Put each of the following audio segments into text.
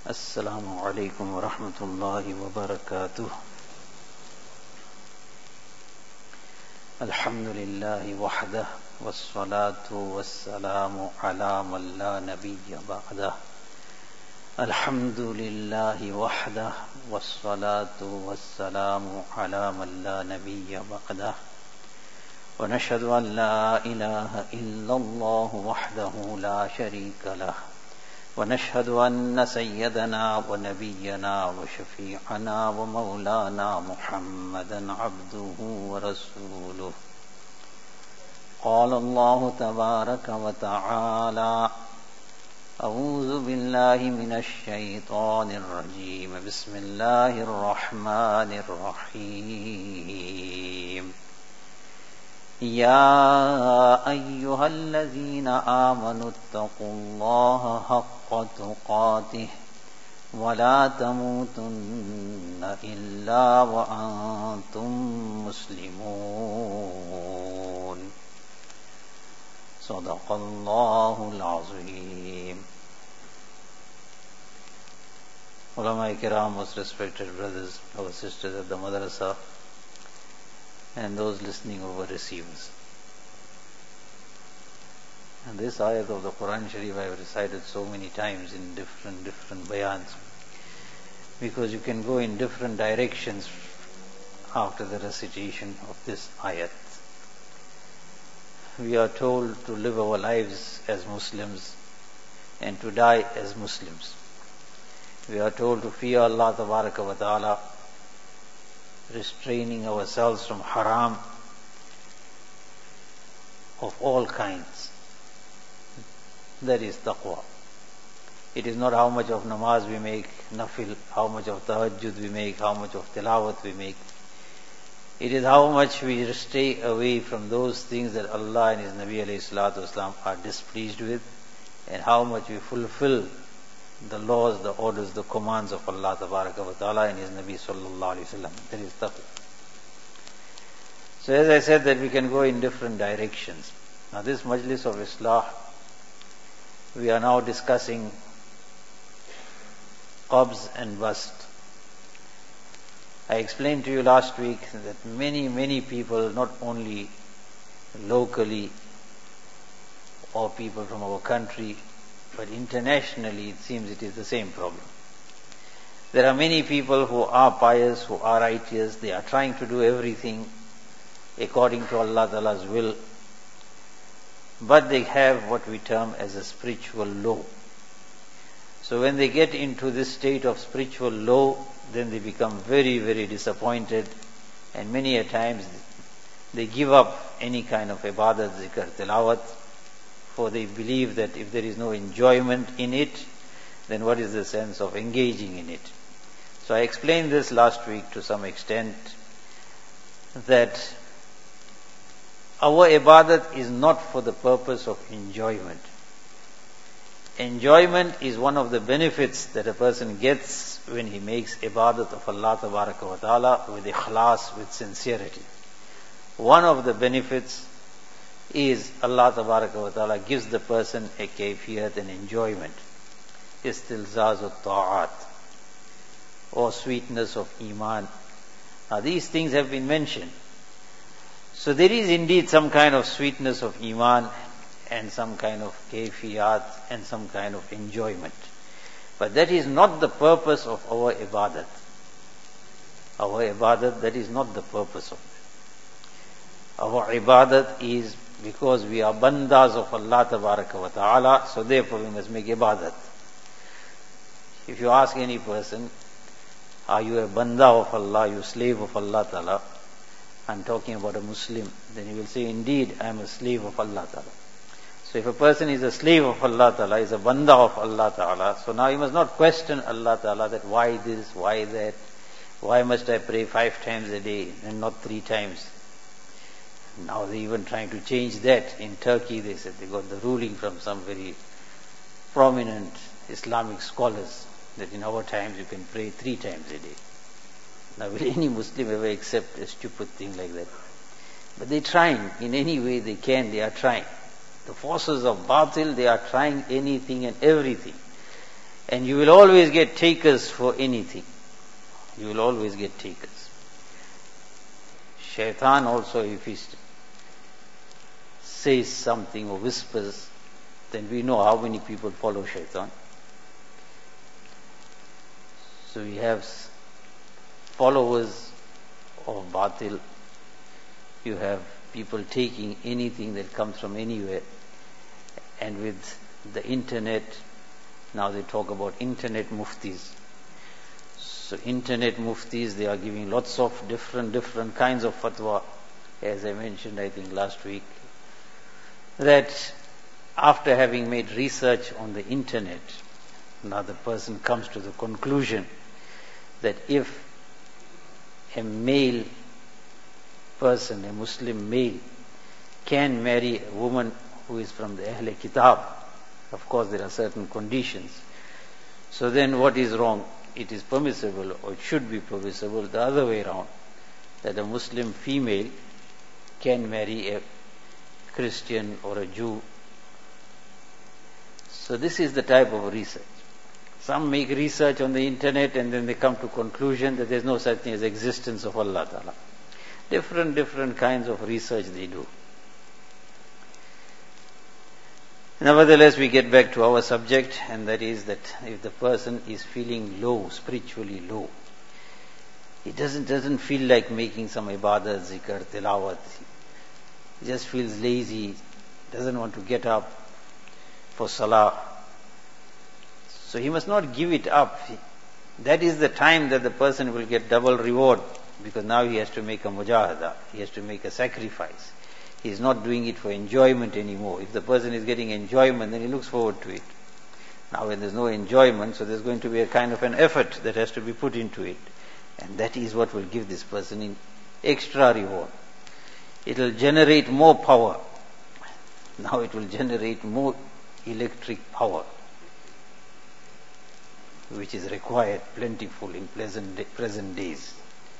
السلام عليكم ورحمة الله وبركاته. الحمد لله وحده والصلاة والسلام على من لا نبي بعده. الحمد لله وحده والصلاة والسلام على من لا نبي بعده. ونشهد أن لا إله إلا الله وحده لا شريك له. ونشهد أن سيدنا ونبينا وشفيعنا ومولانا محمدا عبده ورسوله. قال الله تبارك وتعالى: أعوذ بالله من الشيطان الرجيم. بسم الله الرحمن الرحيم. يا أيها الذين آمنوا اتقوا الله حق تقاته ولا تموتن إلا وأنتم مسلمون. صدق الله العظيم. Ulama Kiram, most respected brothers, our sisters at the Madrasa, and those listening over receivers. And this ayat of the Quran Sharif I have recited so many times in different bayans, because you can go in different directions after the recitation of this ayat. We are told to live our lives as Muslims and to die as Muslims. We are told to fear Allah Tabaraka wa Ta'ala, restraining ourselves from haram of all kinds. That is taqwa. It is not how much of namaz we make, nafil, how much of tahajjud we make, how much of tilawat we make. It is how much we stay away from those things that Allah and His Nabi alayhi salatu wasalam are displeased with, and how much we fulfill the laws, the orders, the commands of Allah Tabaraka wa Ta'ala and His Nabi sallallahu alayhi wasallam. That is taqwa. So as I said, that we can go in different directions. Now this Majlis of Islah, we are now discussing qabz and bast. I explained to you last week that many people, not only locally or people from our country, but internationally, it seems it is the same problem. There are many people who are pious, who are righteous, they are trying to do everything according to Allah Ta'ala's will, but they have what we term as a spiritual low. So when they get into this state of spiritual low, then they become very disappointed, and many a times they give up any kind of ibadat, zikr, tilawat, for they believe that if there is no enjoyment in it, then what is the sense of engaging in it? So I explained this last week to some extent, that our ibadat is not for the purpose of enjoyment. Enjoyment is one of the benefits that a person gets when he makes ibadat of Allah Tabaraka wa Ta'ala with ikhlas, with sincerity. One of the benefits is Allah Tabaraka wa Ta'ala gives the person a kayfiyat, an enjoyment, istilzaz ta'at, or sweetness of iman. Now these things have been mentioned. So there is indeed some kind of sweetness of iman and some kind of kayfiyat and some kind of enjoyment. But that is not the purpose of our ibadat. Our ibadat, that is not the purpose of it. Our ibadat is because we are bandas of Allah Tabaraka wa Ta'ala, so therefore we must make ibadat. If you ask any person, are you a banda of Allah, you slave of Allah Ta'ala? I'm talking about a Muslim. Then he will say, indeed, I am a slave of Allah Ta'ala. So if a person is a slave of Allah Ta'ala, is a banda of Allah Ta'ala, so now he must not question Allah Ta'ala that why this, why that, why must I pray 5 times a day and not 3 times? Now they're even trying to change that. In Turkey, they said they got the ruling from some very prominent Islamic scholars that in our times you can pray 3 times a day. Now will any Muslim ever accept a stupid thing like that? But they're trying in any way they can, they are trying. The forces of batil, they are trying anything and everything. And you will always get takers for anything. You will always get takers. Shaitan also, if he says something or whispers, then we know how many people follow Shaitan. So we have followers of batil. You have people taking anything that comes from anywhere. And with the internet, now they talk about internet muftis. So internet muftis, they are giving lots of different kinds of fatwa. As I mentioned, I think last week, that after having made research on the internet, now the person comes to the conclusion that if a male person, a Muslim male, can marry a woman who is from the Ahl Kitab, of course there are certain conditions. So then what is wrong? It is permissible, or it should be permissible, the other way around, that a Muslim female can marry a Christian or a Jew. So this is the type of research. Some make research on the internet and then they come to conclusion that there is no such thing as existence of Allah Ta'ala. Different kinds of research they do. Nevertheless, we get back to our subject, and that is that if the person is feeling low, spiritually low, he doesn't feel like making some ibadah, zikr, tilawat. He just feels lazy, doesn't want to get up for salah. So he must not give it up. That is the time that the person will get double reward, because now he has to make a mujahada, he has to make a sacrifice. He is not doing it for enjoyment anymore. If the person is getting enjoyment, then he looks forward to it. Now when there is no enjoyment, so there is going to be a kind of an effort that has to be put into it. And that is what will give this person an extra reward. It will generate more power. Now it will generate more electric power, which is required plentiful in present days.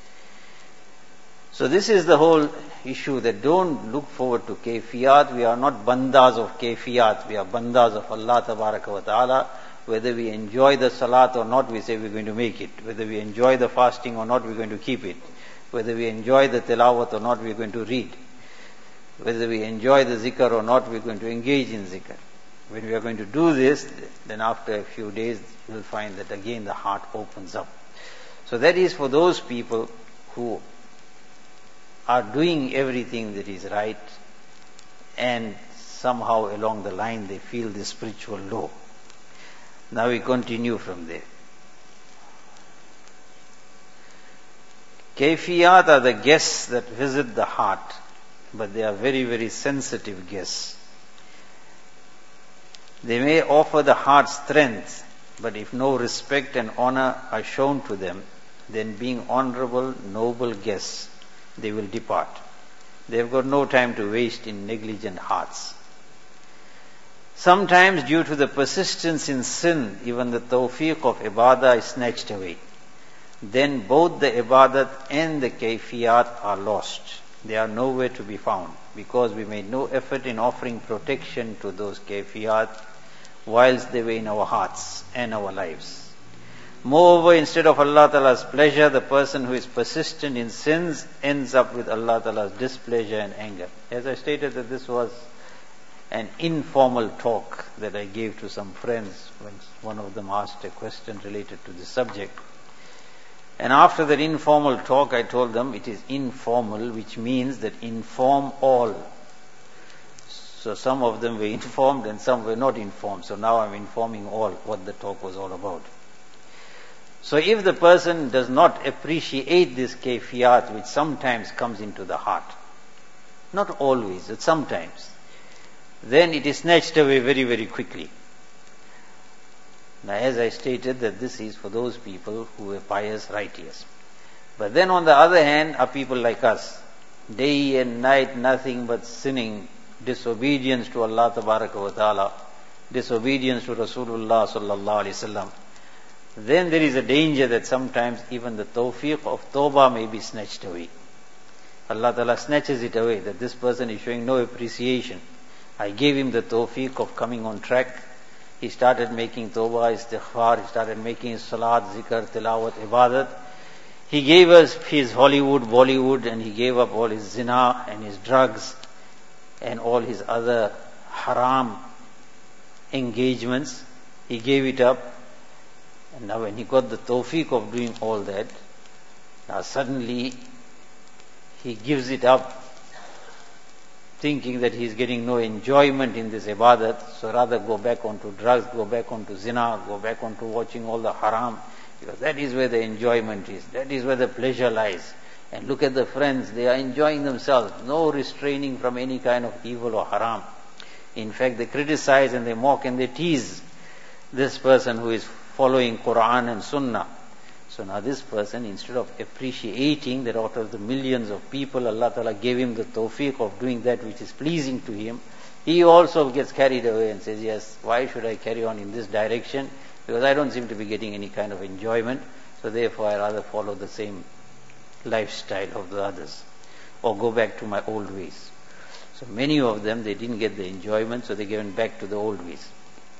So this is the whole issue, that don't look forward to kayfiyat. We are not bandas of kayfiyat. We are bandas of Allah Tabaraka wa Ta'ala. Whether we enjoy the salat or not, we say we're going to make it. Whether we enjoy the fasting or not, we're going to keep it. Whether we enjoy the tilawat or not, we're going to read. Whether we enjoy the zikr or not, we're going to engage in zikr. When we are going to do this, then after a few days, you will find that again the heart opens up. So that is for those people who are doing everything that is right, and somehow along the line they feel this spiritual low. Now we continue from there. Kayfiyat are the guests that visit the heart, but they are very sensitive guests. They may offer the heart strength, but if no respect and honor are shown to them, then being honorable, noble guests, they will depart. They have got no time to waste in negligent hearts. Sometimes due to the persistence in sin, even the tawfiq of ibadah is snatched away. Then both the ibadat and the kayfiyat are lost. They are nowhere to be found, because we made no effort in offering protection to those kayfiyat whilst they were in our hearts and our lives. Moreover, instead of Allah Ta'ala's pleasure, the person who is persistent in sins ends up with Allah Ta'ala's displeasure and anger. As I stated, that this was an informal talk that I gave to some friends when one of them asked a question related to this subject. And after that informal talk, I told them it is informal, which means that inform all. So some of them were informed and some were not informed. So now I'm informing all what the talk was all about. So if the person does not appreciate this kayfiyat, which sometimes comes into the heart, not always, but sometimes, then it is snatched away very quickly. Now, as I stated, that this is for those people who are pious, righteous. But then on the other hand are people like us, day and night nothing but sinning, disobedience to Allah Tabaraka wa Ta'ala, disobedience to Rasulullah Sallallahu Alaihi Wasallam. Then there is a danger that sometimes even the tawfiq of tawbah may be snatched away. Allah Ta'ala snatches it away, that this person is showing no appreciation. I gave him the tawfiq of coming on track, He started making tawbah, istighfar, he started making salat, zikr, tilawat, ibadat. He gave us his Hollywood, Bollywood, and he gave up all his zina and his drugs and all his other haram engagements. He gave it up. And now when he got the tawfiq of doing all that, now suddenly he gives it up, thinking that he is getting no enjoyment in this ibadat, so rather go back onto drugs, go back onto zina, go back onto watching all the haram, because that is where the enjoyment is, that is where the pleasure lies. And look at the friends, they are enjoying themselves, no restraining from any kind of evil or haram. In fact, they criticize and they mock and they tease this person who is following Quran and Sunnah. So now this person, instead of appreciating that out of the millions of people, Allah Ta'ala gave him the tawfiq of doing that which is pleasing to him, he also gets carried away and says, yes, why should I carry on in this direction? Because I don't seem to be getting any kind of enjoyment, so therefore I rather follow the same lifestyle of the others, or go back to my old ways. So many of them, they didn't get the enjoyment, so they went back to the old ways.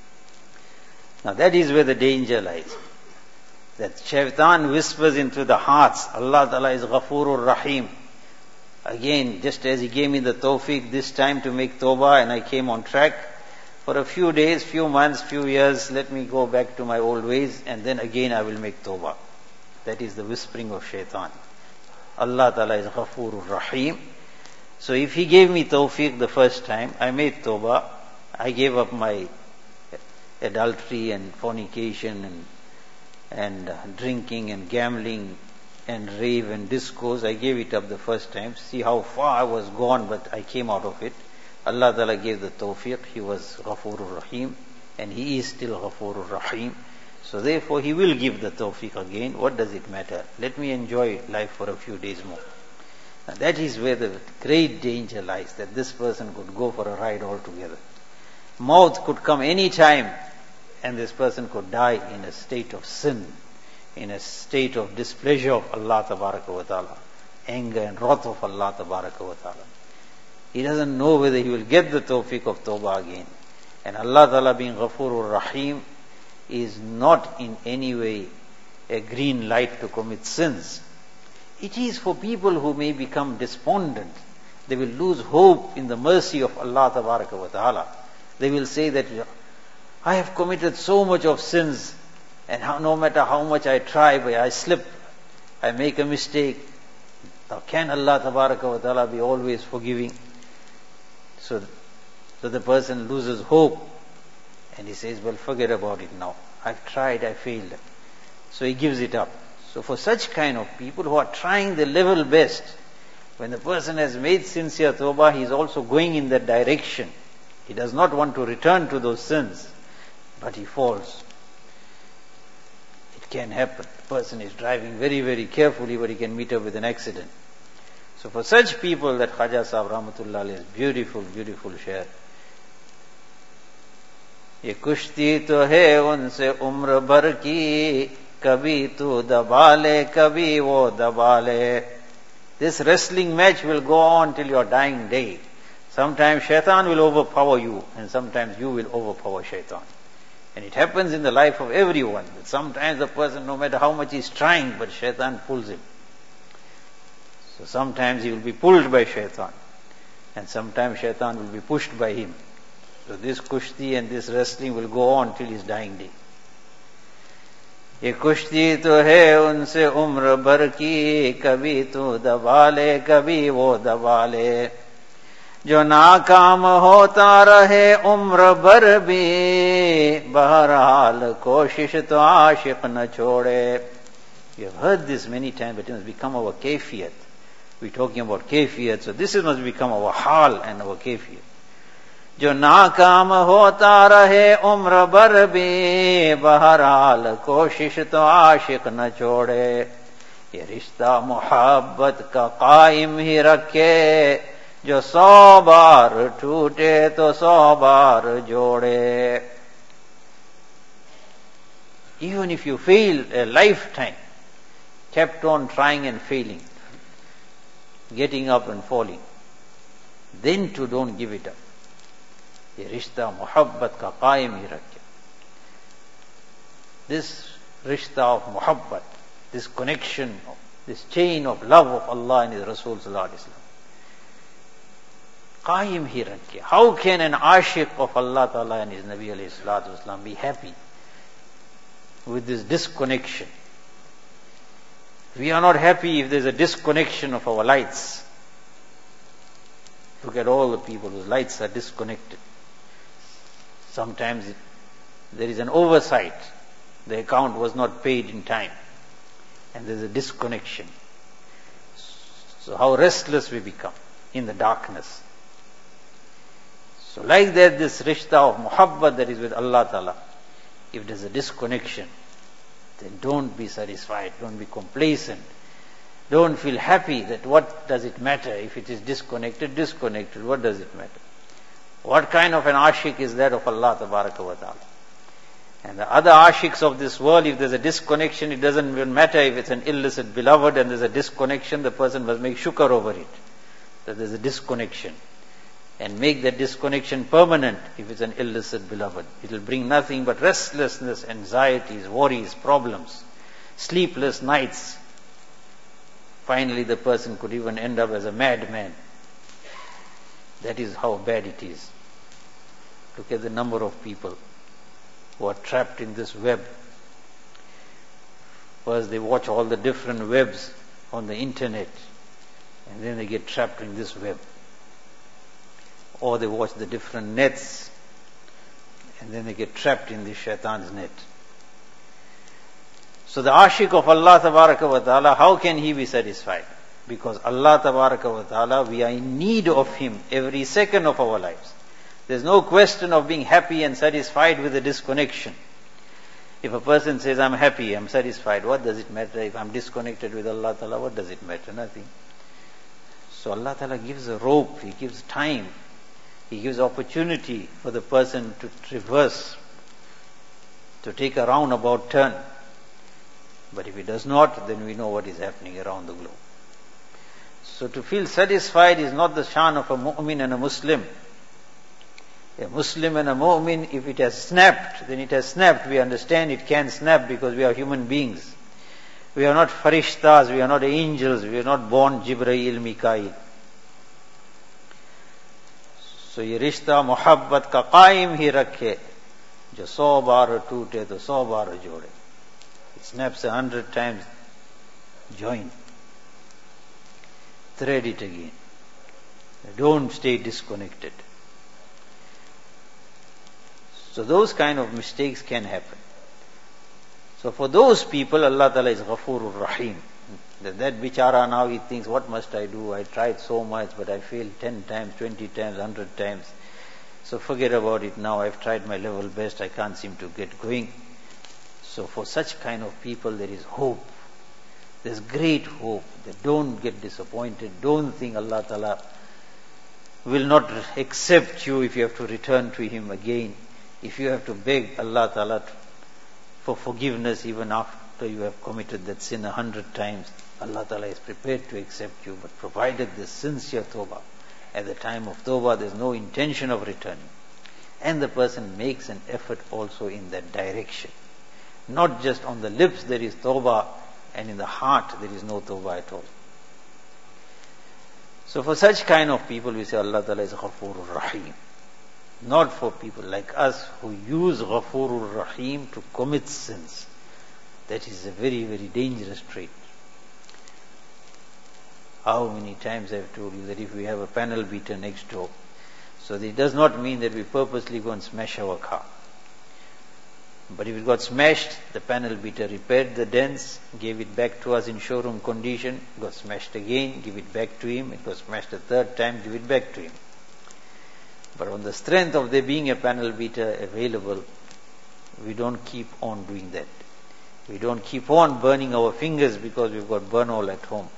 Now that is where the danger lies. That shaitan whispers into the hearts, Allah Ta'ala is Ghafurur Rahim. Again, just as He gave me the tawfiq this time to make tawbah and I came on track, for a few days, few months, few years, let me go back to my old ways and then again I will make tawbah. That is the whispering of shaitan. Allah Ta'ala is Ghafurur Rahim. So if He gave me tawfiq the first time, I made tawbah, I gave up my adultery and fornication and drinking and gambling and rave and discourse. I gave it up the first time. See how far I was gone, but I came out of it. Allah Ta'ala gave the tawfiq. He was Ghafurur Rahim, and He is still Ghafurur Rahim. So therefore He will give the tawfiq again. What does it matter? Let me enjoy life for a few days more. Now that is where the great danger lies, that this person could go for a ride altogether. Maut could come any time, and this person could die in a state of sin, in a state of displeasure of Allah Tabaraka wa Ta'ala, anger and wrath of Allah Tabaraka wa Ta'ala. He doesn't know whether he will get the tawfiq of tawbah again. And Allah Ta'ala being Ghafurur Rahim is not in any way a green light to commit sins. It is for people who may become despondent. They will lose hope in the mercy of Allah Tabaraka wa Ta'ala. They will say that I have committed so much of sins, and no matter how much I try, but I slip, I make a mistake. Now can Allah Tabaraka wa Ta'ala be always forgiving? So the person loses hope, and he says, well, forget about it now. I've tried, I failed. So he gives it up. So for such kind of people who are trying their level best, when the person has made sincere tawbah, he is also going in that direction. He does not want to return to those sins, but he falls. It can happen. The person is driving very, very carefully, but he can meet up with an accident. So for such people, that Khaja Sahib Rahmatullah Alayhi is beautiful, beautiful share. ये कुश्ती तो है उनसे उम्र भर की, कभी तू दबा ले, कभी वो दबा ले. This wrestling match will go on till your dying day. Sometimes shaitan will overpower you, and sometimes you will overpower shaitan. And it happens in the life of everyone, that sometimes the person, no matter how much he is trying, but shaitan pulls him. So sometimes he will be pulled by shaitan, and sometimes shaitan will be pushed by him. So this kushti and this wrestling will go on till his dying day. ये कुश्ती तो है उनसे उम्र भर की, कभी तू दबा ले, कभी वो दबा ले. जो नाकाम होता रहे उम्र भर भी, बहरहाल कोशिश तो आशिक न छोड़े. We have heard this many times, but it must become our kayfiyat. We're talking about kayfiyat, so this must become our hal and our kayfiyat. जो नाकाम होता रहे उम्र भर भी, बहरहाल कोशिश तो आशिक न छोड़े. ये रिश्ता मोहब्बत का कायम ही रखे, जो 100 बार टूटे तो 100 बार जोड़े. Even if you fail a lifetime, kept on trying and failing, getting up and falling, then too don't give it up. ये रिश्ता मोहब्बत का कायम ही रखे. This rishta of muhabbat, this connection, this chain of love of Allah and His Rasul sallallahu alaihi wasallam. Qaim hi rakhe. How can an ashiq of Allah Ta'ala and His Nabi alayhi salatu wasalam be happy with this disconnection? We are not happy if there is a disconnection of our lights. Look at all the people whose lights are disconnected. Sometimes there is an oversight. The account was not paid in time. And there is a disconnection. So how restless we become in the darkness. So like that, this rishta of muhabbat that is with Allah Ta'ala, if there is a disconnection, then don't be satisfied, don't be complacent. Don't feel happy that what does it matter if it is disconnected, what does it matter? What kind of an ashiq is that of Allah Tabaraka wa Ta'ala? And the other ashiqs of this world, if there's a disconnection, it doesn't even matter if it's an illicit beloved and there's a disconnection, the person must make shukr over it. That there's a disconnection. And make that disconnection permanent if it's an illicit beloved. It will bring nothing but restlessness, anxieties, worries, problems, sleepless nights. Finally, the person could even end up as a madman. That is how bad it is. Look at the number of people who are trapped in this web. First, they watch all the different webs on the internet, and then they get trapped in this web. Or they watch the different nets, and then they get trapped in the shaitan's net. So the ashiq of Allah Tabaraka wa Ta'ala, how can he be satisfied? Because Allah Tabaraka wa Ta'ala, we are in need of Him every second of our lives. There's no question of being happy and satisfied with the disconnection. If a person says, I'm happy, I'm satisfied, what does it matter? If I'm disconnected with Allah Ta'ala, what does it matter? Nothing. So Allah Ta'ala gives a rope, He gives time, He gives opportunity for the person to traverse, to take a roundabout turn. But if he does not, then we know what is happening around the globe. So to feel satisfied is not the shan of a mu'min and a Muslim. A Muslim and a mu'min, if it has snapped, then it has snapped. We understand it can snap because we are human beings. We are not farishtas, we are not angels, we are not born Jibreel, Mikail. So ये रिश्ता मोहब्बत का कायम ही रखे, जो 100 बार टूटे तो 100 बार जोड़े. It snaps 100 times, join. Thread it again. Don't stay disconnected. So those kind of mistakes can happen. So for those people, Allah Ta'ala is Ghafurur Rahim. That bichara now he thinks, what must I do? I tried so much, but I failed 10 times, 20 times, 100 times. So forget about it now. I've tried my level best. I can't seem to get going. So for such kind of people, there is hope. There's great hope. They don't get disappointed. Don't think Allah Ta'ala will not accept you if you have to return to Him again. If you have to beg Allah Ta'ala for forgiveness even after you have committed that sin 100 times, Allah Ta'ala is prepared to accept you, but provided this sincere tawbah. At the time of tawbah, there's no intention of returning. And the person makes an effort also in that direction. Not just on the lips there is tawbah, and in the heart there is no tawbah at all. So for such kind of people, we say Allah Ta'ala is Ghafurur Rahim. Not for people like us who use Ghafurur Rahim to commit sins. That is a very, very dangerous trait. How many times I've told you that if we have a panel beater next door, so it does not mean that we purposely go and smash our car. But if it got smashed, the panel beater repaired the dents, gave it back to us in showroom condition, got smashed again, give it back to him, it got smashed a third time, give it back to him. But on the strength of there being a panel beater available, we don't keep on doing that. We don't keep on burning our fingers because we've got Burnol at home.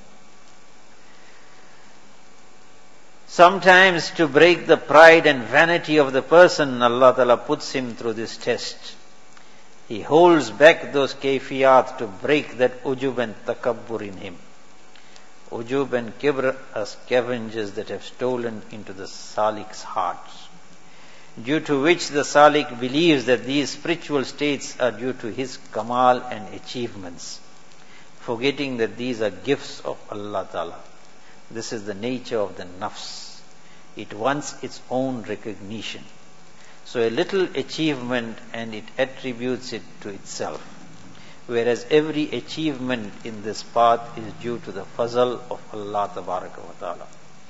Sometimes to break the pride and vanity of the person, Allah Ta'ala puts him through this test. He holds back those kayfiyat to break that ujub and takabbur in him. Ujub and kibr are scavengers that have stolen into the salik's heart. due to which the Salik believes that these spiritual states are due to his kamal and achievements, forgetting that these are gifts of Allah Ta'ala. This is the nature of the nafs. It wants its own recognition. So a little achievement and it attributes it to itself. Whereas every achievement in this path is due to the fazl of Allah Tabaraka wa Ta'ala.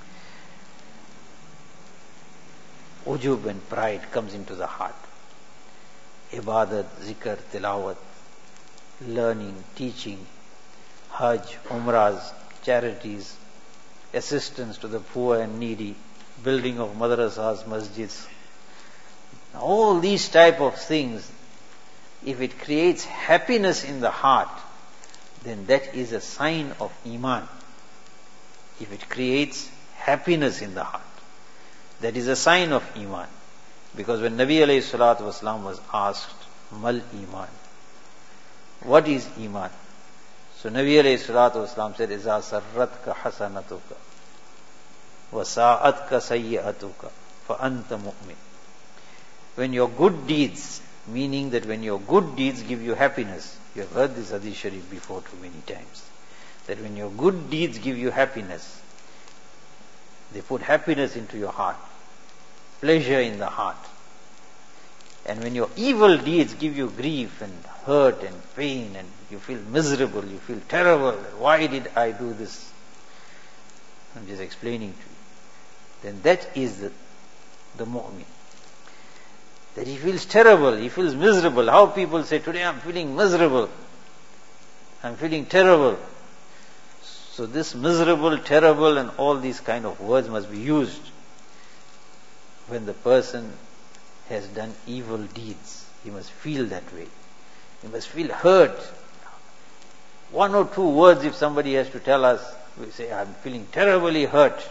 Ujub and pride comes into the heart. Ibadat, zikr, tilawat, learning, teaching, hajj, umrahs, charities, assistance to the poor and needy, building of madrasas, masjids. All these type of things, if it creates happiness in the heart, then that is a sign of iman. If it creates happiness in the heart, that is a sign of iman. Because when Nabi alayhi salatu wasalam was asked, Mal iman, what is iman? So Nabi alayhi salatu wasalam said, Iza sarratka hasanatuka wa sa'atka sayyi'atuka fa anta mu'min. When your good deeds, meaning that when your good deeds give you happiness, you have heard this hadith sharif before too many times, that when your good deeds give you happiness, they put happiness into your heart, pleasure in the heart. And when your evil deeds give you grief and hurt and pain and you feel miserable, you feel terrible, why did I do this? I'm just explaining to you. Then that is the mu'min. That he feels terrible, he feels miserable. How people say, today I'm feeling miserable, I'm feeling terrible. So this miserable, terrible and all these kind of words must be used when the person has done evil deeds. He must feel that way. He must feel hurt. One or two words if somebody has to tell us, we say, I'm feeling terribly hurt.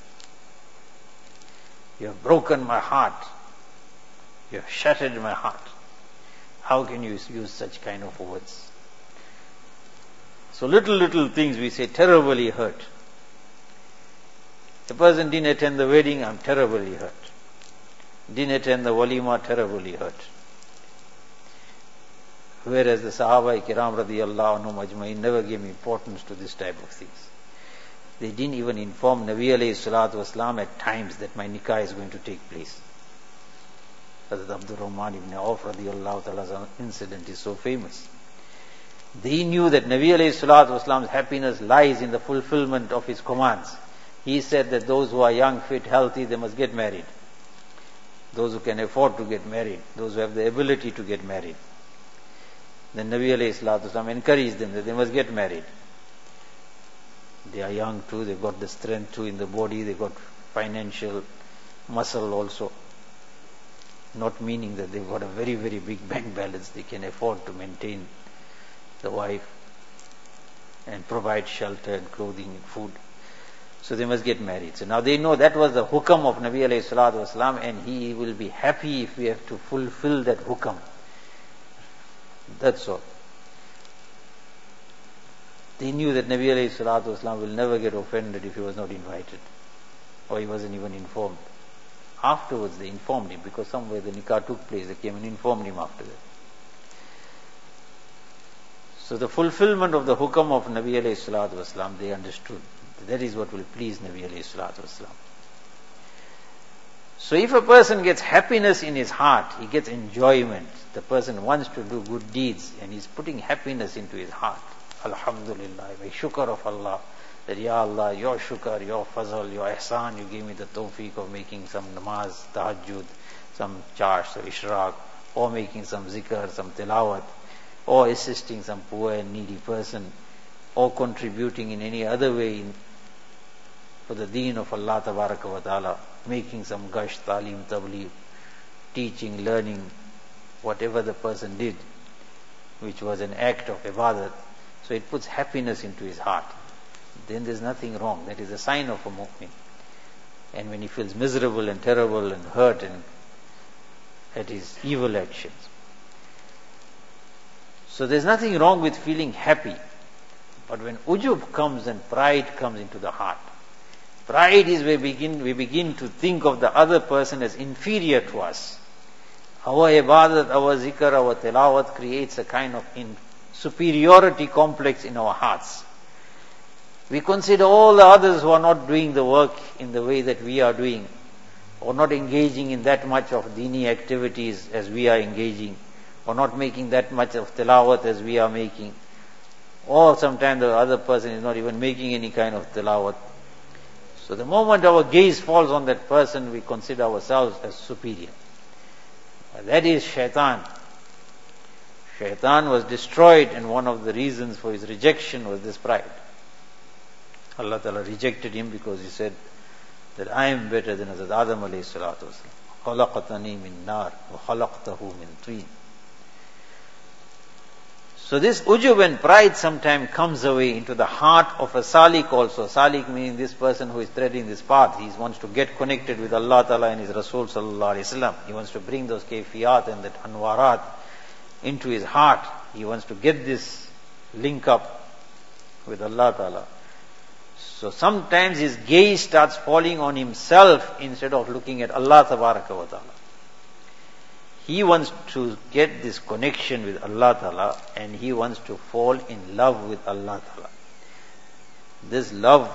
You have broken my heart. You have shattered my heart. How can you use such kind of words? So little things we say, terribly hurt. The person didn't attend the wedding, I'm terribly hurt. Didn't attend the walima, terribly hurt. Whereas the Sahaba Kiram radiyallahu anhum ajma'in never gave importance to this type of things. They didn't even inform Nabi alayhi salatu wasalam at times that my nikah is going to take place. Hazrat Abdul Rahman ibn Auf radiyallahu ta'ala's incident is so famous. They knew that Nabi alayhi salatu wasalam's happiness lies in the fulfillment of his commands. He said that those who are young, fit, healthy, they must get married. Those who can afford to get married, those who have the ability to get married. Then Nabi alayhi salatu wasalam encouraged them that they must get married. They are young too, they got the strength too in the body, they got financial muscle also. Not meaning that they've got a very big bank balance, they can afford to maintain the wife and provide shelter and clothing and food. So they must get married. So now they know that was the hukam of Nabi alayhi salatu wasalam, and he will be happy if we have to fulfill that hukam. That's all. They knew that Nabi alayhi salatu wasalam will never get offended if he was not invited, or he wasn't even informed. Afterwards they informed him, because somewhere the nikah took place, they came and informed him after that. So the fulfillment of the hukam of Nabi alayhi salatu wasalam, they understood. That is what will please Nabi alayhi salatu wasalam. So if a person gets happiness in his heart, he gets enjoyment, the person wants to do good deeds and he's putting happiness into his heart. Alhamdulillah, by shukr of Allah, that Ya Allah, your shukr, your fazl, your ihsan, you gave me the tawfiq of making some namaz, tahajjud, some charsh or ishraq, or making some zikr, some tilawat, or assisting some poor and needy person, or contributing in any other way for the deen of Allah Tabaraka wa Ta'ala, making some gash, talim, tabligh, teaching, learning, whatever the person did, which was an act of ibadat. So it puts happiness into his heart. Then there's nothing wrong. That is a sign of a mu'min. And when he feels miserable and terrible and hurt and at his evil actions. So there's nothing wrong with feeling happy. But when ujub comes and pride comes into the heart, Pride is where we begin to think of the other person as inferior to us. Our ibadat, our zikr, our tilawat creates a kind of superiority complex in our hearts. We consider all the others who are not doing the work in the way that we are doing, or not engaging in that much of dini activities as we are engaging, or not making that much of tilawat as we are making, or sometimes the other person is not even making any kind of tilawat. So the moment our gaze falls on that person, we consider ourselves as superior. That is shaitan. Shaitan was destroyed, and one of the reasons for his rejection was this pride. Allah Ta'ala rejected him because he said that I am better than Hazrat Adam alayhi salatu wasalam. خَلَقْتَنِي مِن نَار وَخَلَقْتَهُ مِن طِينٍ. So this ujub and pride sometimes comes away into the heart of a salik also. Salik meaning this person who is treading this path. He wants to get connected with Allah Ta'ala and His Rasul Sallallahu Alaihi Wasallam. He wants to bring those kayfiyat and that anwarat into his heart. He wants to get this link up with Allah Ta'ala. So sometimes his gaze starts falling on himself instead of looking at Allah Tabaraka wa Ta'ala. He wants to get this connection with Allah Ta'ala, and he wants to fall in love with Allah Ta'ala. This love,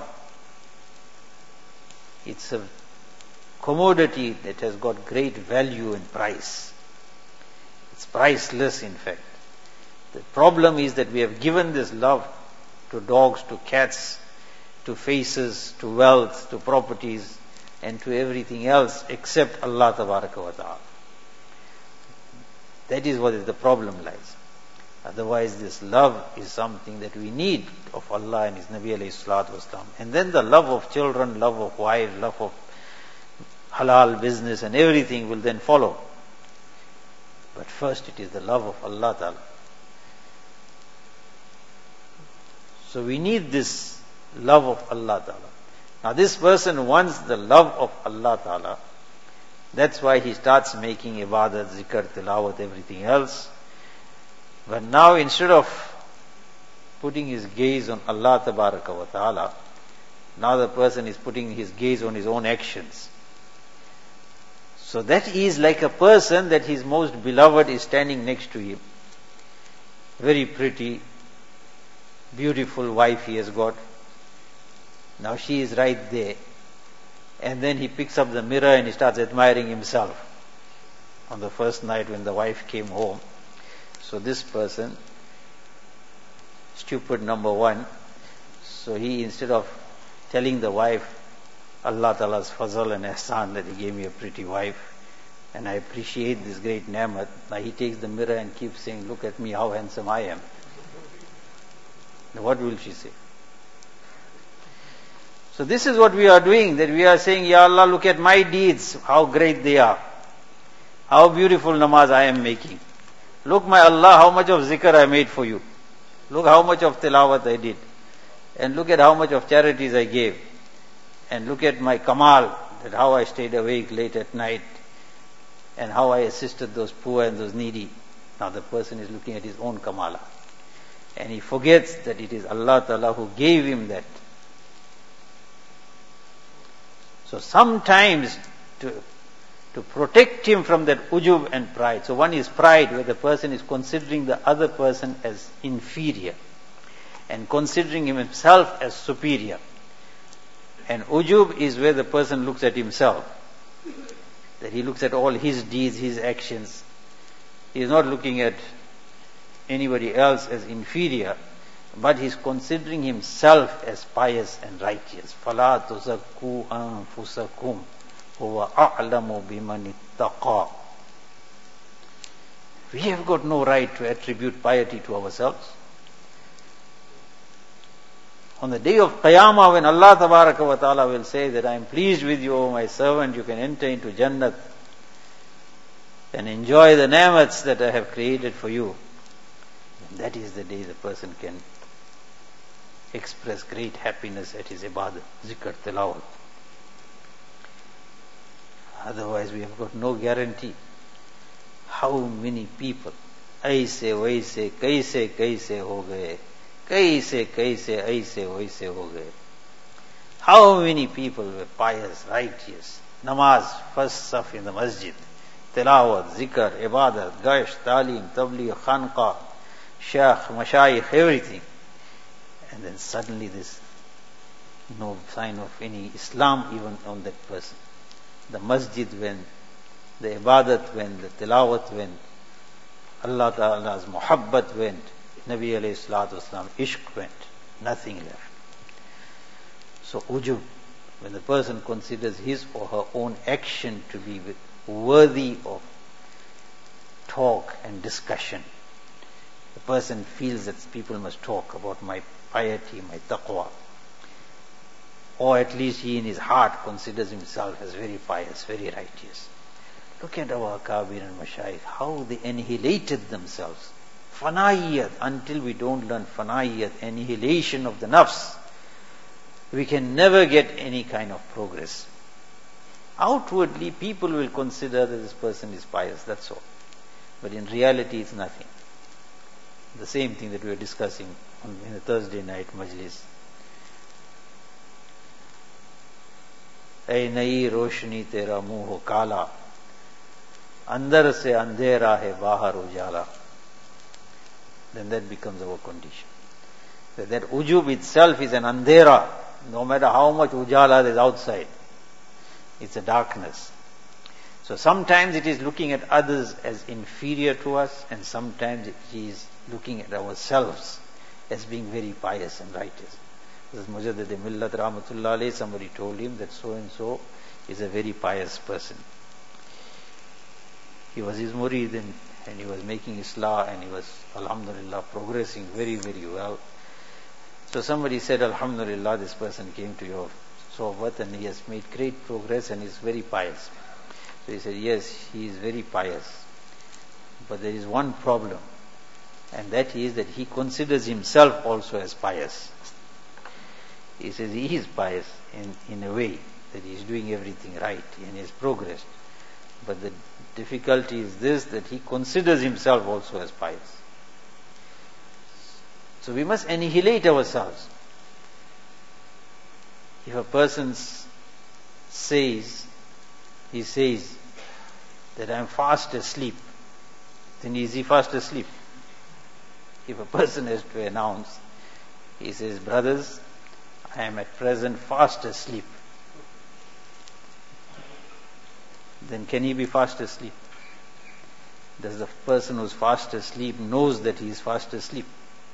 it's a commodity that has got great value and price. It's priceless, in fact. The problem is that we have given this love to dogs, to cats, to faces, to wealth, to properties, and to everything else except Allah Tabaraka wa Ta'ala. That is what the problem lies. Otherwise, this love is something that we need of Allah and His Nabi alayhi salatu wasalam. And then the love of children, love of wife, love of halal business and everything will then follow. But first it is the love of Allah Ta'ala. So we need this love of Allah Ta'ala. Now this person wants the love of Allah Ta'ala. That's why he starts making ibadat, zikr, tilawat, everything else. But now instead of putting his gaze on Allah Tabaraka wa Ta'ala, now the person is putting his gaze on his own actions. So that is like a person that his most beloved is standing next to him. Very pretty, beautiful wife he has got. Now she is right there. And then he picks up the mirror and he starts admiring himself. On the first night when the wife came home. So this person, stupid number one, so he instead of telling the wife, Allah Ta'ala's fazal and ihsan that He gave me a pretty wife, and I appreciate this great ni'mat, now he takes the mirror and keeps saying, look at me, how handsome I am. Now what will she say? So this is what we are doing, that we are saying, Ya Allah, look at my deeds, how great they are. How beautiful namaz I am making. Look, my Allah, how much of zikr I made for you. Look how much of tilawat I did. And look at how much of charities I gave. And look at my kamal, that how I stayed awake late at night. And how I assisted those poor and those needy. Now the person is looking at his own kamala. And he forgets that it is Allah Ta'ala who gave him that. So sometimes to protect him from that ujub and pride. So one is pride, where the person is considering the other person as inferior and considering himself as superior. And ujub is where the person looks at himself, that he looks at all his deeds, his actions. He is not looking at anybody else as inferior, but he is considering himself as pious and righteous. فَلَا تُزَكُّوا أَنفُسَكُمْ هُوَ أَعْلَمُ بِمَنِ اتَّقَى. We have got no right to attribute piety to ourselves. On the day of Qiyamah, when Allah Tabaraka wa Ta'ala will say that I am pleased with you, O my servant, you can enter into Jannat and enjoy the ni'mats that I have created for you. And that is the day the person can express great happiness at his ibadah, zikr, tilawat. Otherwise we have got no guarantee. How many people aise waise kaise ho gaye, kaise aise waise ho gaye. How many people were pious, righteous? Namaz, first saf in the masjid. Tilawat, zikr, ibadat, gash, talim, tabligh, khanqa, shaykh, mashayikh, everything. And then suddenly there's no sign of any Islam even on that person. The masjid went, the ibadat went, the tilawat went, Allah Ta'ala's muhabbat went, Nabi alayhi salatu wasalam, ishq went, nothing left. So ujub, when the person considers his or her own action to be worthy of talk and discussion, the person feels that people must talk about my piety, my taqwa. Or at least he in his heart considers himself as very pious, very righteous. Look at our Akabir and Mashayikh, how they annihilated themselves. Fanaiyat, until we don't learn fanaiyat, annihilation of the nafs, we can never get any kind of progress. Outwardly, people will consider that this person is pious, that's all. But in reality, it's nothing. The same thing that we were discussing in the Thursday night majlis. ऐ नई रोशनी तेरा मुंह हो काला, अंदर से अंधेरा है बाहर उजाला. Then that becomes our condition. That ujub itself is an andhera. No matter how much ujala there is outside, it's a darkness. So sometimes it is looking at others as inferior to us, and sometimes it is looking at ourselves as being very pious and righteous. This Mujaddid Millat Rahmatullah alayhi, somebody told him that so and so is a very pious person. He was his murid and he was making Islah and he was, alhamdulillah, progressing very, very well. So somebody said, alhamdulillah, this person came to your sohbat and he has made great progress and is very pious. So he said, yes, he is very pious. But there is one problem, and that is that he considers himself also as pious. He says he is pious in a way that he is doing everything right and he has progressed. But the difficulty is this, that he considers himself also as pious. So we must annihilate ourselves. If a person says that I am fast asleep, then is he fast asleep? If a person has to announce, he says, brothers, I am at present fast asleep, then can he be fast asleep? Does the person who is fast asleep knows that he is fast asleep?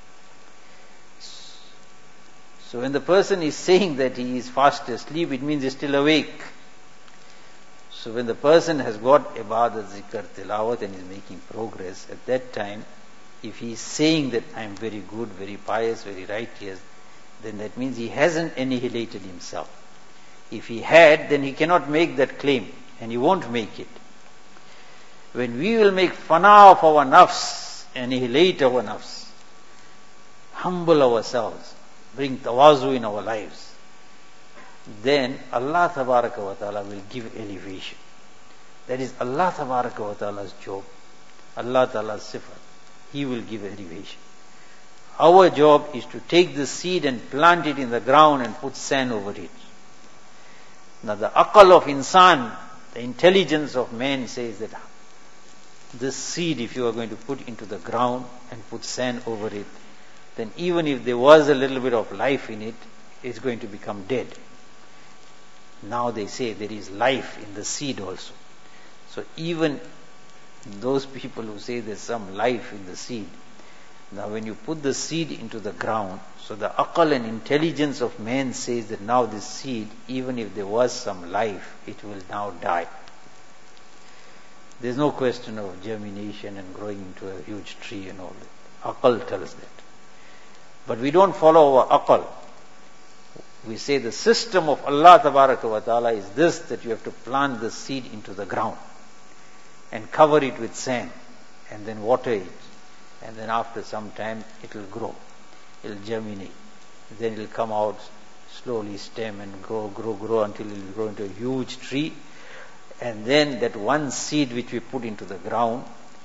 So when the person is saying that he is fast asleep, it means he is still awake. So when the person has got ibadat, zikr, tilawat and is making progress, at that time, if he is saying that I am very good, very pious, very righteous, then that means he hasn't annihilated himself. If he had, then he cannot make that claim, and he won't make it. When we will make fana of our nafs, annihilate our nafs, humble ourselves, bring tawazu in our lives, then Allah Tabaraka wa Ta'ala will give elevation. That is Allah Tabaraka wa Ta'ala's job, Allah Ta'ala's sifat. He will give elevation. Our job is to take the seed and plant it in the ground and put sand over it. Now the aqal of insan, the intelligence of man says that this seed, if you are going to put into the ground and put sand over it, then even if there was a little bit of life in it, it's going to become dead. Now they say there is life in the seed also. So even those people who say there's some life in the seed, now when you put the seed into the ground, so the aqal and intelligence of man says that now this seed, even if there was some life, it will now die. There's no question of germination and growing into a huge tree and all that. Aqal tells that. But we don't follow our aqal. We say the system of Allah Tabaraka wa Ta'ala is this, that you have to plant the seed into the ground and cover it with sand and then water it. And then after some time it will grow. It will germinate. Then it will come out slowly, stem and grow until it will grow into a huge tree. And then that one seed which we put into the ground,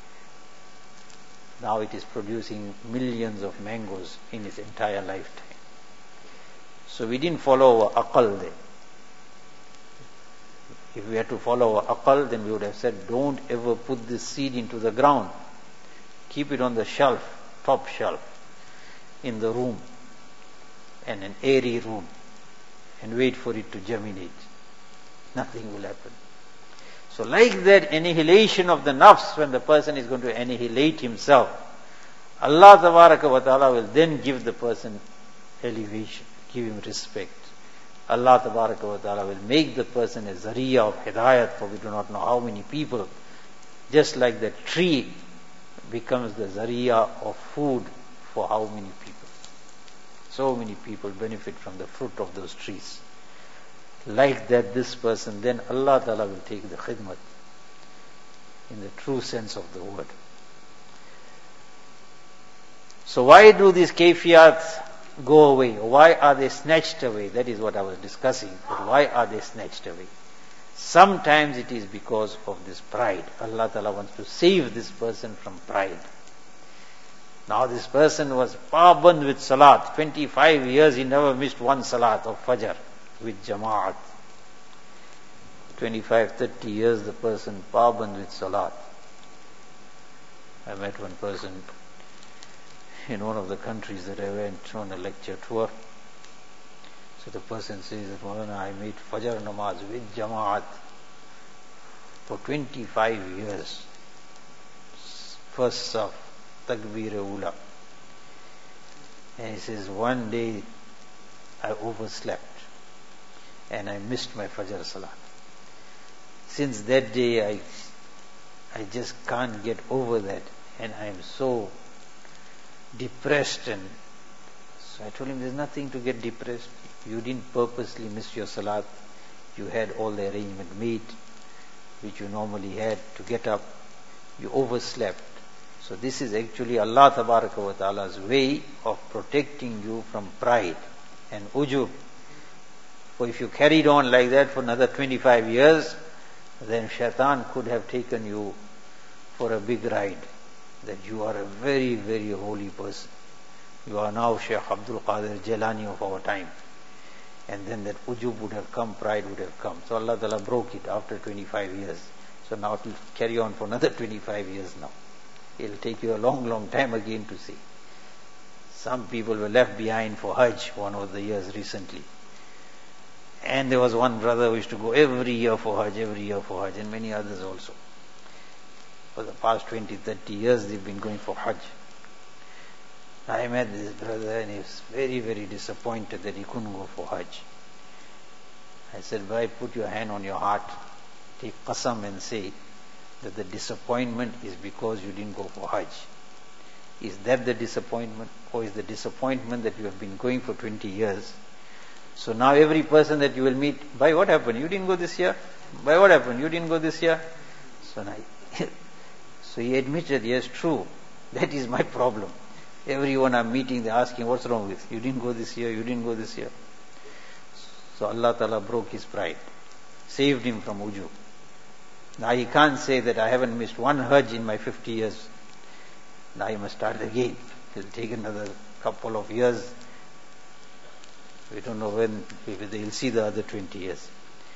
now it is producing millions of mangoes in its entire lifetime. So we didn't follow our aqal there. If we had to follow our aqal, then we would have said, don't ever put this seed into the ground. Keep it on the shelf, top shelf, in the room, and an airy room, and wait for it to germinate. Nothing will happen. So like that annihilation of the nafs, when the person is going to annihilate himself, Allah Tabaraka wa Ta'ala will then give the person elevation, give him respect. Allah Tabaraka wa Ta'ala will make the person a zariya of hidayat, for we do not know how many people. Just like that tree becomes the zariya of food for how many people. So many people benefit from the fruit of those trees. Like that, this person, then Allah Ta'ala will take the khidmat in the true sense of the word. So why do these kayfiyat go away? Why are they snatched away? That is what I was discussing. But why are they snatched away? Sometimes it is because of this pride. Allah Ta'ala wants to save this person from pride. Now this person was paband with salat. 25 years he never missed one salat of Fajr with Jama'at. 25-30 years the person paband with salat. I met one person in one of the countries that I went on a lecture tour. So the person says that, Maulana, I made Fajr namaz with Jama'at for 25 years. First saf, Takbir Ula. And he says, one day I overslept and I missed my Fajr Salat. Since that day I just can't get over that, and I am so depressed. And so I told him, there's nothing to get depressed. You didn't purposely miss your Salat. You had all the arrangement made, which you normally had to get up. You overslept. So this is actually Allah Tabaraka wa Ta'ala's way of protecting you from pride and ujub. For if you carried on like that for another 25 years, then shaitan could have taken you for a big ride, that you are a very, very holy person. You are now Shaykh Abdul Qadir Jilani of our time. And then that ujub would have come, pride would have come. So Allah Ta'ala broke it after 25 years. So now it will carry on for another 25 years now. It will take you a long, long time again to see. Some people were left behind for Hajj one of the years recently. And there was one brother who used to go every year for Hajj, and many others also. For the past 20, 30 years they've been going for Hajj. I met this brother and he was very, very disappointed that he couldn't go for Hajj. I said, bhai, put your hand on your heart, take qasam and say that the disappointment is because you didn't go for Hajj. Is that the disappointment? Or is the disappointment that you have been going for 20 years? So now every person that you will meet, bhai, what happened? You didn't go this year? Bhai, what happened? You didn't go this year? So now, so he admitted, yes, true, that is my problem. Everyone I'm meeting, they're asking, what's wrong with you? You didn't go this year, you didn't go this year. So Allah Ta'ala broke his pride, saved him from ujub. Now he can't say that I haven't missed one Hajj in my 50 years. Now he must start again. It'll take another couple of years. We don't know when they'll see the other 20 years.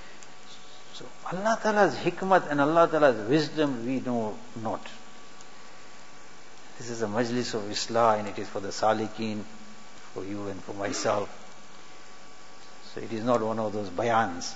So Allah Ta'ala's hikmat and Allah Ta'ala's wisdom we know not. This is a majlis of Islah, and it is for the Salikin, for you and for myself. So it is not one of those bayans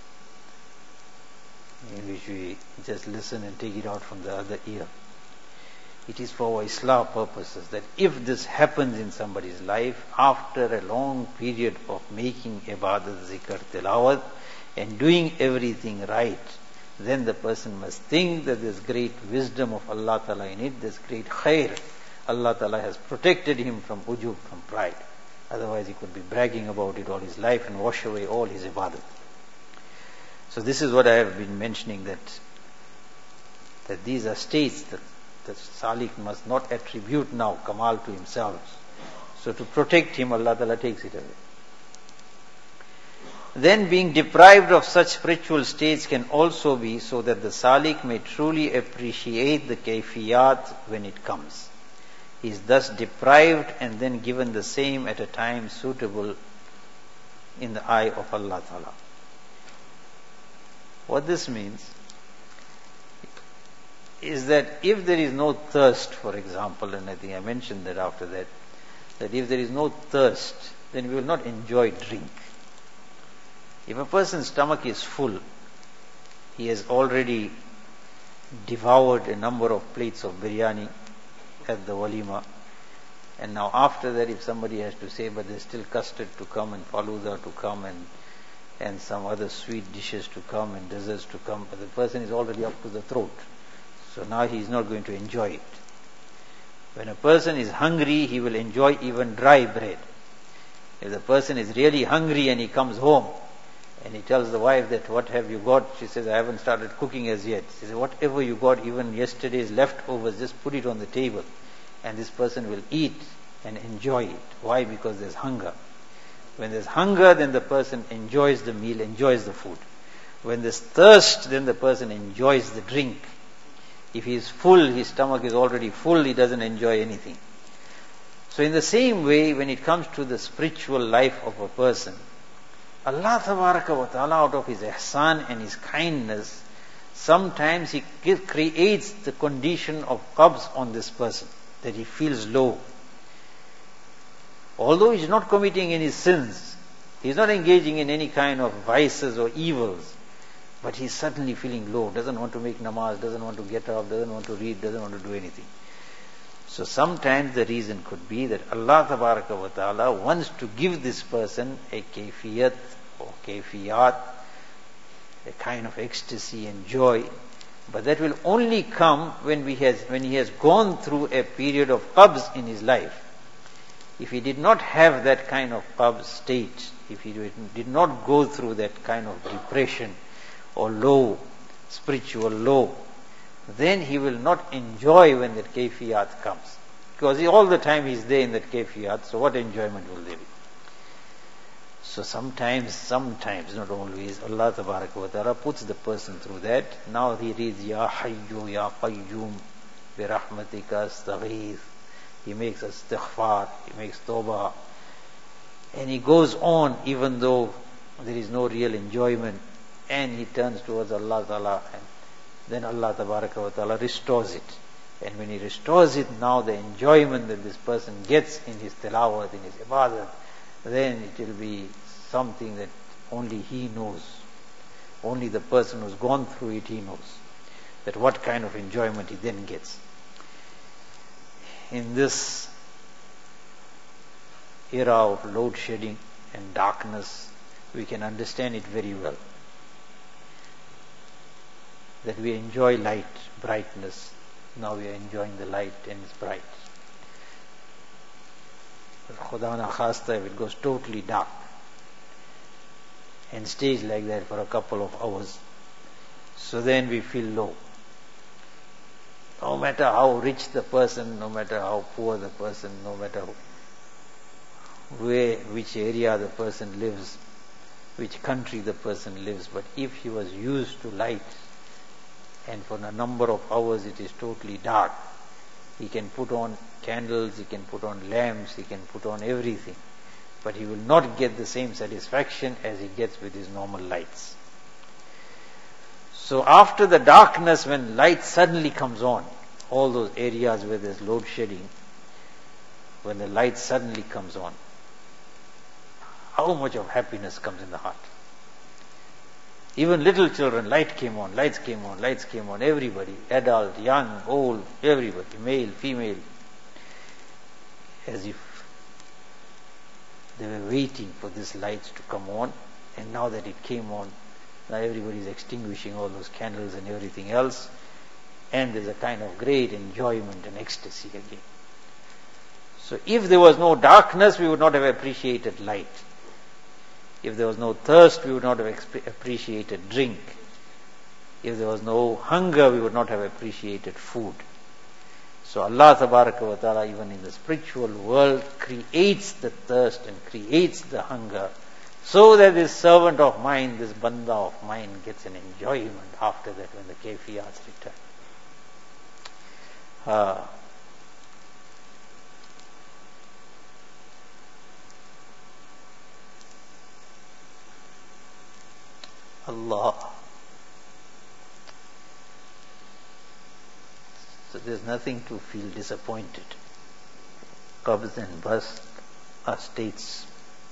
in which we just listen and take it out from the other ear. It is for our Islah purposes, that if this happens in somebody's life, after a long period of making ibadat, zikr, tilawat, and doing everything right, then the person must think that there's great wisdom of Allah Ta'ala in it, there's great khair. Allah Ta'ala has protected him from ujub, from pride. Otherwise he could be bragging about it all his life and wash away all his ibadat. So this is what I have been mentioning, that these are states that the Salik must not attribute now Kamal to himself. So to protect him, Allah Ta'ala takes it away. Then being deprived of such spiritual states can also be so that the Salik may truly appreciate the kayfiyat when it comes. He is thus deprived and then given the same at a time suitable in the eye of Allah Ta'ala. What this means is that if there is no thirst, for example, and I think I mentioned that after that if there is no thirst, then we will not enjoy drink. If a person's stomach is full, he has already devoured a number of plates of biryani at the walima, and now after that if somebody has to say, but there's still custard to come and faluda to come and some other sweet dishes to come and desserts to come, but the person is already up to the throat. So now he is not going to enjoy it. When a person is hungry, he will enjoy even dry bread. If the person is really hungry and he comes home and he tells the wife that, what have you got? She says, I haven't started cooking as yet. She says, whatever you got, even yesterday's leftovers, just put it on the table. And this person will eat and enjoy it. Why? Because there's hunger. When there's hunger, then the person enjoys the meal, enjoys the food. When there's thirst, then the person enjoys the drink. If he is full, his stomach is already full, he doesn't enjoy anything. So in the same way, when it comes to the spiritual life of a person, Allah Tabaraka wa Ta'ala, out of His ihsan and His kindness, sometimes He creates the condition of qabz on this person, that he feels low. Although he is not committing any sins, he is not engaging in any kind of vices or evils, but he is suddenly feeling low, doesn't want to make namaz, doesn't want to get up, doesn't want to read, doesn't want to do anything. So sometimes the reason could be that Allah Tabaraka wa Ta'ala wants to give this person a kayfiyat or kayfiyat, a kind of ecstasy and joy, but that will only come when he has gone through a period of qabz in his life. If he did not have that kind of qabz state, if he did not go through that kind of depression or low, spiritual low, then he will not enjoy when that kayfiyat comes. Because all the time he is there in that kayfiyat, so what enjoyment will there be? So sometimes, not always, Allah Tabaraka wa Ta'ala puts the person through that. Now he reads, Ya Hayyu Ya Qayyum Bi Rahmatika Astaghith. He makes istighfar, he makes tawbah. And he goes on even though there is no real enjoyment. And he turns towards Allah Ta'ala, and then Allah Tabaraka wa Ta'ala restores it. And when He restores it, now the enjoyment that this person gets in his tilawat, in his ibadat, then it will be something that only he knows. Only the person who's gone through it, he knows that what kind of enjoyment he then gets. In this era of load shedding and darkness, we can understand it very well. That we enjoy light, brightness. Now we are enjoying the light and it's bright. But Khuda na khasta, if it goes totally dark and stays like that for a couple of hours, so then we feel low. No matter how rich the person, no matter how poor the person, no matter which area the person lives, which country the person lives, but if he was used to light, and for a number of hours it is totally dark, he can put on candles, he can put on lamps, he can put on everything, but he will not get the same satisfaction as he gets with his normal lights. So after the darkness, when light suddenly comes on, all those areas where there's load shedding, when the light suddenly comes on, how much of happiness comes in the heart. Even little children, lights came on, everybody, adult, young, old, everybody, male, female, as if they were waiting for this lights to come on, and now that it came on, now everybody is extinguishing all those candles and everything else, and there's a kind of great enjoyment and ecstasy again. So if there was no darkness, we would not have appreciated light. If there was no thirst, we would not have appreciated drink. If there was no hunger, we would not have appreciated food. So Allah Tabaraka wa Ta'ala, even in the spiritual world, creates the thirst and creates the hunger, so that this servant of mine, this banda of mine, gets an enjoyment after that when the kayfiyats return. Allah. So there's nothing to feel disappointed. Qabz and bast are states.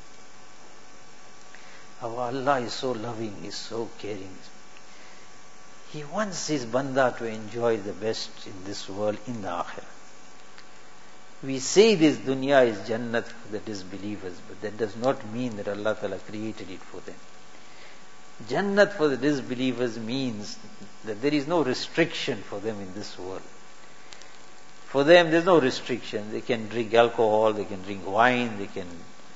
Our Allah is so loving, is so caring. He wants his banda to enjoy the best in this world, in the akhirah. We say this dunya is Jannat for the disbelievers, but that does not mean that Allah Ta'ala created it for them. Jannat for the disbelievers means that there is no restriction for them in this world. For them, there's no restriction. They can drink alcohol, they can drink wine, they can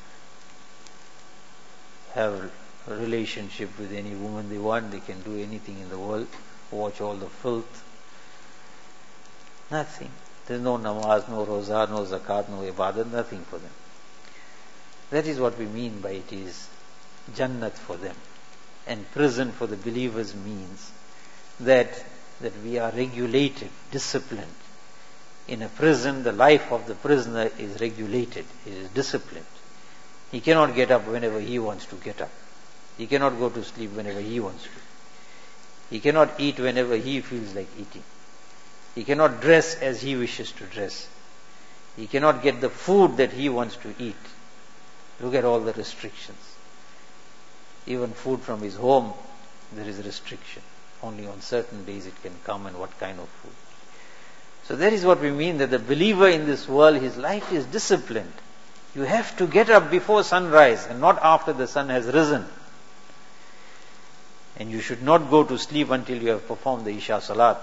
have a relationship with any woman they want, they can do anything in the world, watch all the filth. Nothing. There's no namaz, no roza, no zakat, no ibadat, nothing for them. That is what we mean by it is Jannat for them. And prison for the believers means that we are regulated, disciplined. In a prison, the life of the prisoner is regulated, it is disciplined. He cannot get up whenever he wants to get up. He cannot go to sleep whenever he wants to. He cannot eat whenever he feels like eating. He cannot dress as he wishes to dress. He cannot get the food that he wants to eat. Look at all the restrictions. Even food from his home, there is a restriction. Only on certain days it can come, and what kind of food. So that is what we mean, that the believer in this world, his life is disciplined. You have to get up before sunrise and not after the sun has risen. And you should not go to sleep until you have performed the Isha Salat.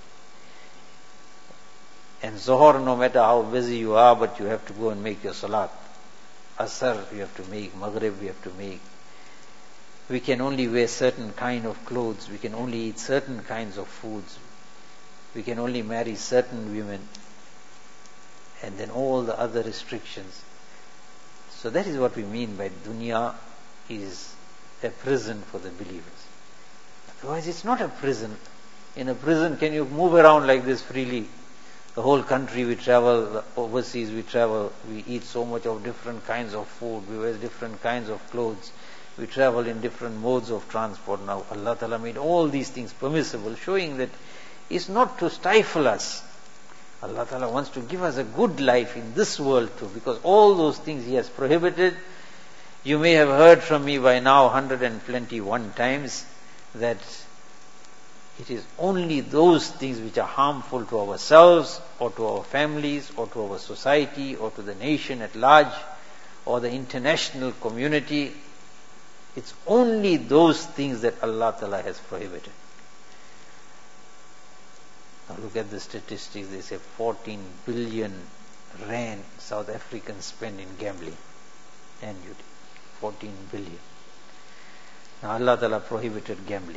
And Zohar, no matter how busy you are, but you have to go and make your Salat. Asr, you have to make. Maghrib, you have to make. We can only wear certain kind of clothes. We can only eat certain kinds of foods. We can only marry certain women. And then all the other restrictions. So that is what we mean by dunya is a prison for the believers. Otherwise it's not a prison. In a prison, can you move around like this freely? The whole country we travel, overseas we travel, we eat so much of different kinds of food, we wear different kinds of clothes, we travel in different modes of transport. Now Allah Ta'ala made all these things permissible, showing that it's not to stifle us. Allah Ta'ala wants to give us a good life in this world too, because all those things He has prohibited. You may have heard from me by now 121 times that it is only those things which are harmful to ourselves or to our families or to our society or to the nation at large or the international community. It's only those things that Allah Ta'ala has prohibited. Now look at the statistics. They say 14 billion rand South Africans spend in gambling annually. 14 billion. Now Allah Ta'ala prohibited gambling.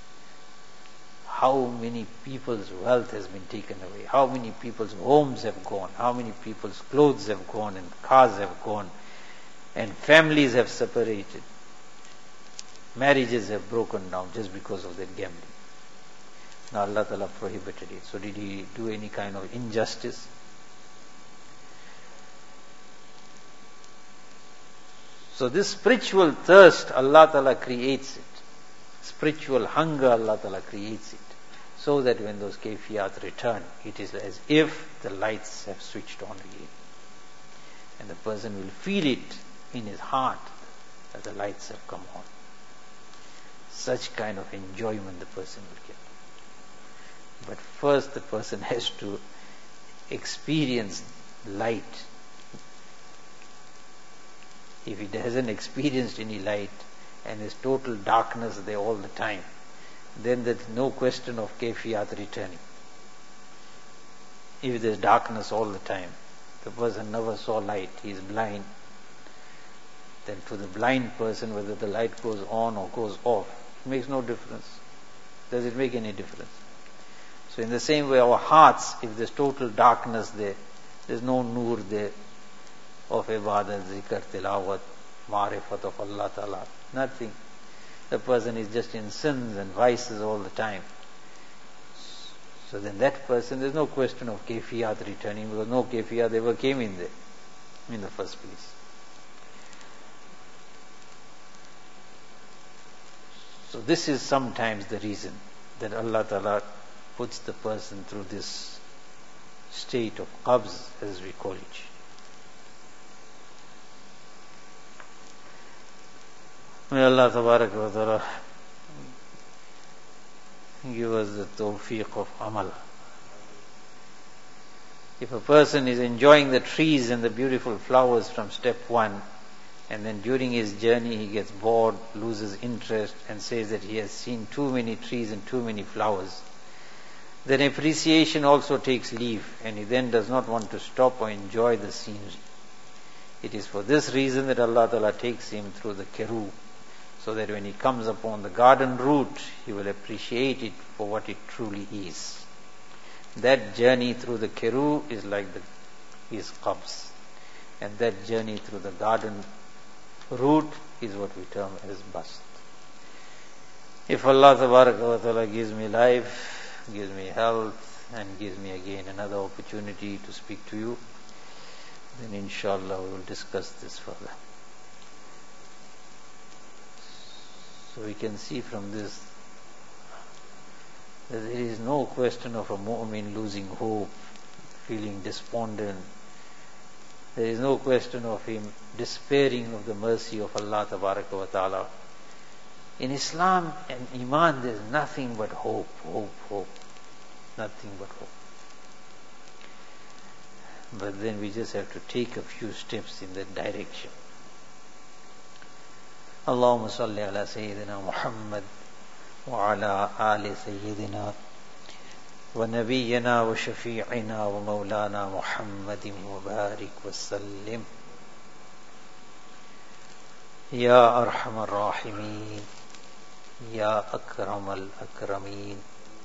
How many people's wealth has been taken away? How many people's homes have gone? How many people's clothes have gone and cars have gone? And families have separated. Marriages have broken down just because of that gambling. Now Allah Ta'ala prohibited it. So did He do any kind of injustice? So this spiritual thirst, Allah Ta'ala creates it. Spiritual hunger, Allah Ta'ala creates it. So that when those kayfiyat return, it is as if the lights have switched on again. And the person will feel it in his heart that the lights have come on. Such kind of enjoyment the person will get. But first the person has to experience light. If he hasn't experienced any light and there's total darkness there all the time, then there's no question of kayfiyat returning. If there's darkness all the time, the person never saw light, he is blind, then to the blind person whether the light goes on or goes off, it makes no difference. Does it make any difference? So in the same way our hearts, if there's total darkness there, there's no nur there of ibadat, zikr, tilawat, ma'rifat of Allah Ta'ala, nothing. The person is just in sins and vices all the time. So then that person, there's no question of kayfiyat returning, because no kayfiyat ever came in there in the first place. So this is sometimes the reason that Allah Ta'ala puts the person through this state of qabz, as we call it. May Allah Tabarak wa Ta'ala give us the tawfiq of amal. If a person is enjoying the trees and the beautiful flowers from step one, and then during his journey he gets bored, loses interest, and says that he has seen too many trees and too many flowers, then appreciation also takes leave, and he then does not want to stop or enjoy the scenery. It is for this reason that Allah Ta'ala takes him through the Keru, so that when he comes upon the garden route, he will appreciate it for what it truly is. That journey through the Keru is like his qabz, and that journey through the garden route is what we term as bast. If Allah Ta'ala gives me life, gives me health, and gives me again another opportunity to speak to you, then inshallah we will discuss this further. So we can see from this that there is no question of a mu'min losing hope, feeling despondent. There is no question of him despairing of the mercy of Allah Tabaraka wa Ta'ala. In Islam and Iman there is nothing but hope, hope, hope. Nothing but hope. But then we just have to take a few steps in that direction. Allahumma salli ala Sayyidina Muhammad wa ala ali Sayyidina wa nabiyyina wa shafi'ina wa maulana Muhammadin wa barik wa sallim. Ya Arhamar Rahimeen, Ya Akramal Akrameen,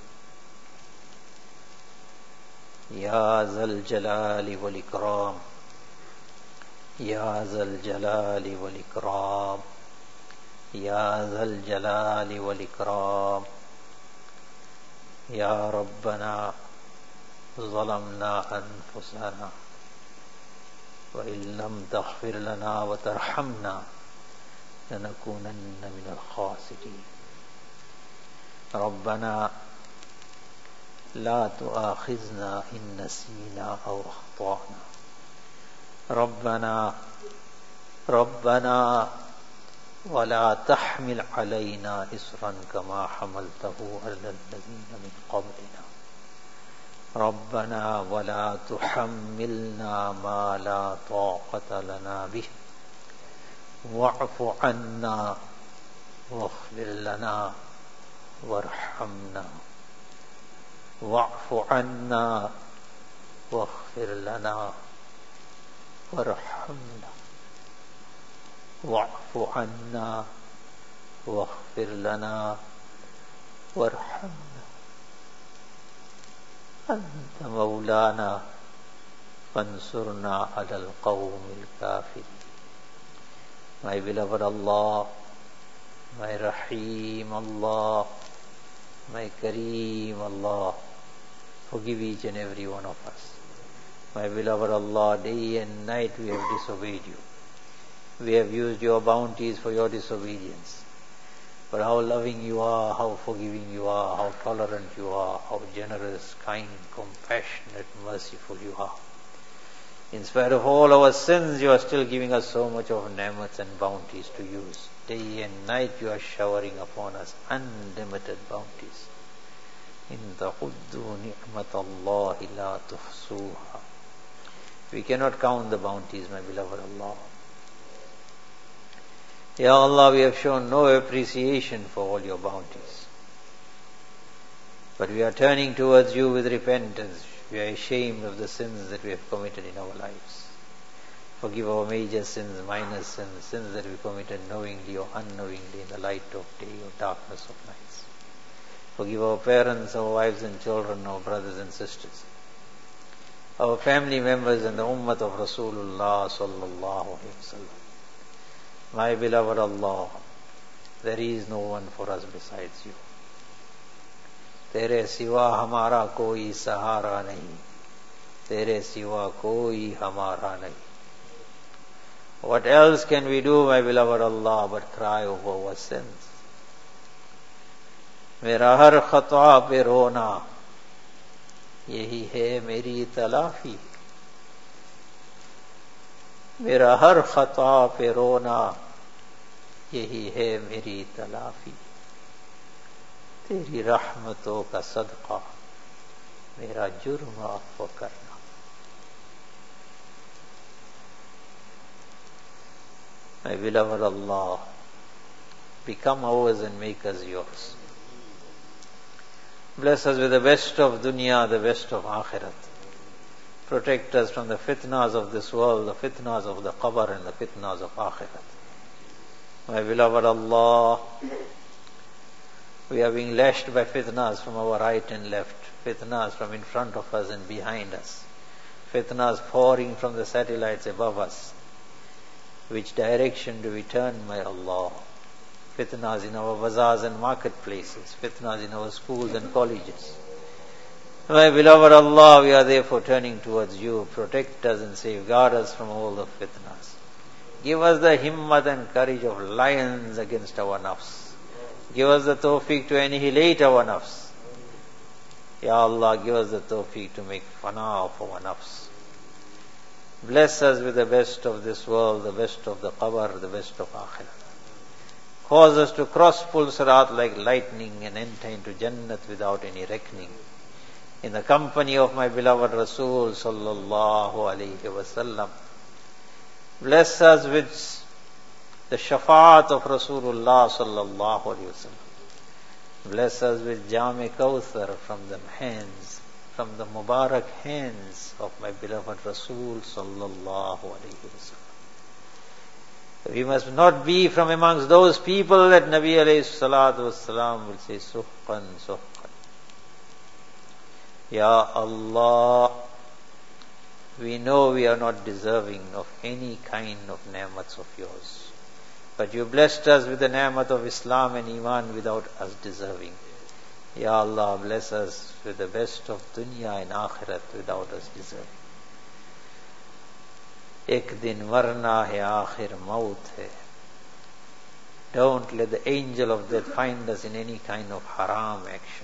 Ya Zal Jalali wal Ikram, Ya Zal Jalali wal Ikram, Ya Zal Jalali wal Ikram. Ya Rabbana zalamna anfusana wa in lam taghfir lana wa tarhamna lanakunanna min al-khasirin. Rabbana la tu'akhizna in nasina aw akhtana. Rabbana ولا تحمل علينا إصرا كما حملته على الذين من قبلنا. ربنا ولا تحملنا ما لا طاقة لنا به واعف عنا واغفر لنا وارحمنا. واعف عنا واغفر لنا وارحمنا. واعف عنا واغفر لنا وارحمنا. أنت مولانا فانصرنا على القوم الكافرين. My beloved Allah, my Rahim Allah, my Kareem Allah, forgive each and every one of us. My beloved Allah, day and night we have disobeyed you. We have used your bounties for your disobedience. But how loving you are, how forgiving you are, how tolerant you are, how generous, kind, compassionate, merciful you are. In spite of all our sins, you are still giving us so much of ni'mats and bounties to use. Day and night you are showering upon us unlimited bounties. In ta'uddu ni'matallahi la tuhsuha. We cannot count the bounties, my beloved Allah. Ya Allah, we have shown no appreciation for all your bounties. But we are turning towards you with repentance. We are ashamed of the sins that we have committed in our lives. Forgive our major sins, minor sins, sins that we committed knowingly or unknowingly in the light of day or darkness of nights. Forgive our parents, our wives and children, our brothers and sisters, our family members and the ummah of Rasulullah sallallahu alaihi wasallam. My beloved Allah, there is no one for us besides you. Tere siwa hamara koi sahara nahi. Tere siwa koi hamara nahi. What else can we do, my beloved Allah, but cry over our sins? मेरा हर खता पे रोना यही है मेरी तलाफी। मेरा हर खता पे रोना यही है मेरी तलाफी। तेरी रहमतों का सदका मेरा जुर्म अफ़्व करना। My beloved Allah, become ours and make us yours. Bless us with the best of dunya, the best of akhirat. Protect us from the fitnas of this world, the fitnas of the qabr and the fitnas of akhirat. My beloved Allah, we are being lashed by fitnas from our right and left, fitnas from in front of us and behind us, fitnas pouring from the satellites above us. Which direction do we turn, my Allah? Fitnas in our bazaars and marketplaces, fitnas in our schools and colleges. My beloved Allah, we are therefore turning towards you. Protect us and safeguard us from all the fitnas. Give us the himmat and courage of lions against our nafs. Give us the tawfiq to annihilate our nafs. Ya Allah, give us the tawfiq to make fana of our nafs. Bless us with the best of this world, the best of the qabr, the best of akhirat. Cause us to cross Pul Sirat like lightning and enter into Jannat without any reckoning. In the company of my beloved Rasul sallallahu alayhi wasallam. Bless us with the shafaat of Rasulullah sallallahu alayhi wasallam. Bless us with Jam-e Kawthar from the hands, from the Mubarak hands of my beloved Rasul sallallahu alayhi wasallam. We must not be from amongst those people that Nabi alayhi salatu wasalam will say, Suhqan, Suhqan. Ya Allah, we know we are not deserving of any kind of ni'mats of yours. But you blessed us with the ni'mat of Islam and Iman without us deserving. Ya Allah, bless us with the best of dunya and akhirat without us deserving. एक दिन मरना है आखिर मौत है. Don't let the angel of death find us in any kind of haram action.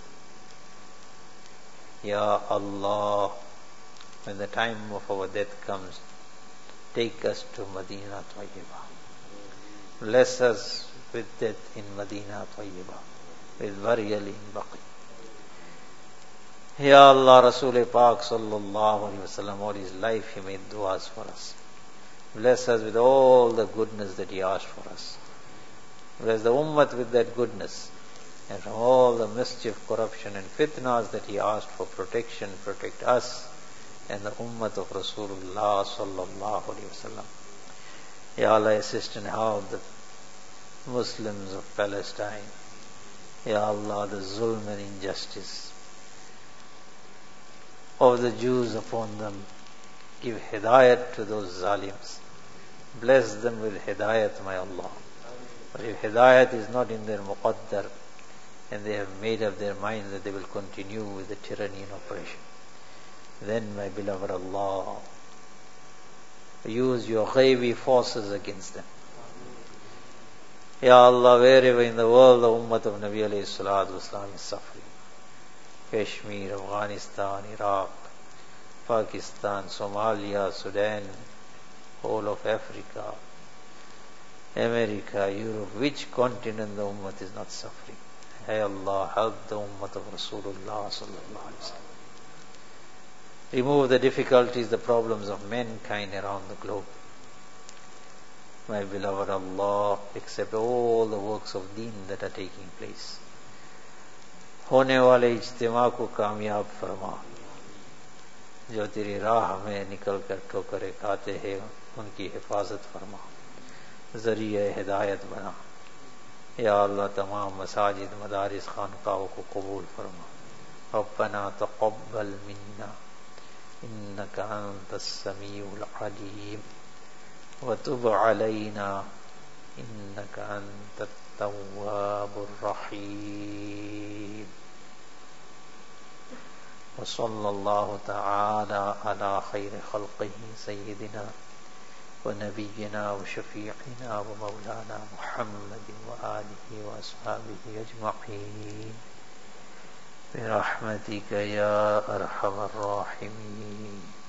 Ya Allah, when the time of our death comes, take us to Madinah Tayyibah. Bless us with death in Madinah Tayyibah, with burial in Baqi. Ya Allah, Rasul Pak sallallahu alayhi wa sallam, all his life he made du'as for us. Bless us with all the goodness that he asked for us. Bless the ummah with that goodness. And from all the mischief, corruption and fitnas that he asked for protection, protect us and the ummah of Rasulullah sallallahu alayhi wa sallam. Ya Allah, assist and help the Muslims of Palestine. Ya Allah, the zulm and injustice of the Jews upon them. Give hidayat to those zalims. Bless them with hidayat, my Allah. But if hidayat is not in their muqaddar, and they have made up their mind that they will continue with the tyranny and oppression, then, my beloved Allah, use your ghaibi forces against them. Ya Allah, wherever in the world the ummah of Nabi alayhi salatu wasalam is suffering, Kashmir, Afghanistan, Iraq, Pakistan, Somalia, Sudan, whole of Africa, America, Europe, which continent the ummah is not suffering? Hey Allah, help the ummah of Rasulullah sallallahu alaihi wasallam. Remove the difficulties, the problems of mankind around the globe. My beloved Allah, accept all the works of deen that are taking place. होने वाले इज्तिमा को कामयाब फरमा. जो तेरी राह में निकल कर ठोकरें खाते हैं उनकी हिफाजत फरमा. ज़रिए हिदायत बना. या अल्लाह, तमाम मसाजिद, मदारिस, खानकाओं को कबूल फरमा. रब्बना तक़ब्बल मिन्ना इन्नका अंतस समीउल अलीम व तुब अलैना इन्नका अंतत तव्वाबुर रहीम. वसल्लल्लाहु तआला अला खैर खल्क़िही सय्यिदिना व नबीना व शफीअना व मौलाना मुहम्मद व आलिहि व अस्हाबिहि अजमईन बिरहमतिक या अरहमर राहिमीन।